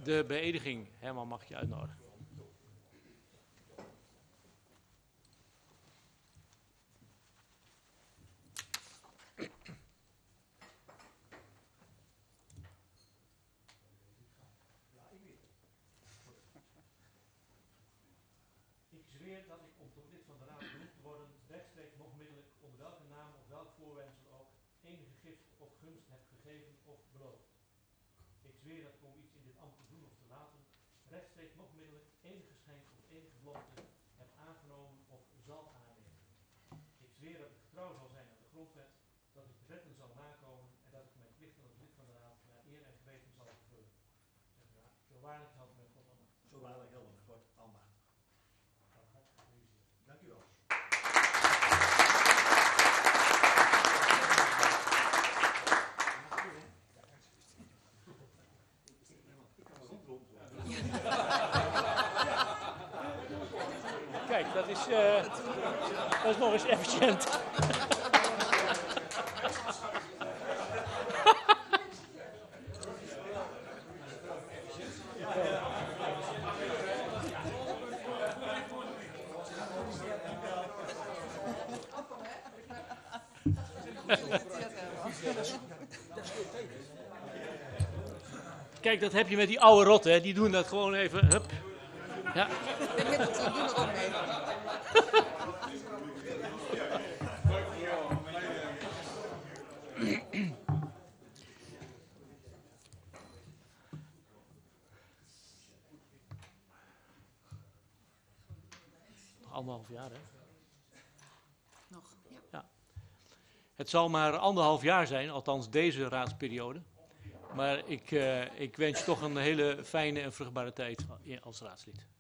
de beëdiging. Herman, mag ik je uitnodigen? Ik zweer dat ik om tot lid van de Raad benoemd te worden, rechtstreeks nog middelijk, onder welke naam of welk voorwendsel ook, enige gift of gunst heb gegeven of beloofd. Ik zweer dat ik om iets in dit ambt te doen of te laten, rechtstreeks nog middelijk, enige geschenk of enige belofte heb aangenomen of zal aannemen. Ik zweer dat ik getrouw zal zijn aan de grondwet, dat ik de wetten zal nakomen en dat ik mijn plichten als lid van de Raad naar eer en geweten zal vervullen. Zeg maar, zo waarlijk helpt met God almachtig. Zo waarlijk helpen met God almachtig. Dank u wel. Kijk, dat is nog eens efficiënt. Kijk, dat heb je met die oude rotten, hè? Die doen dat gewoon even. Hup. Ja. Ze doen er ook mee. Anderhalf jaar, hè? Nog, ja. Ja. Het zal maar 1,5 jaar zijn, althans deze raadsperiode. Maar ik wens je toch een hele fijne en vruchtbare tijd als raadslid.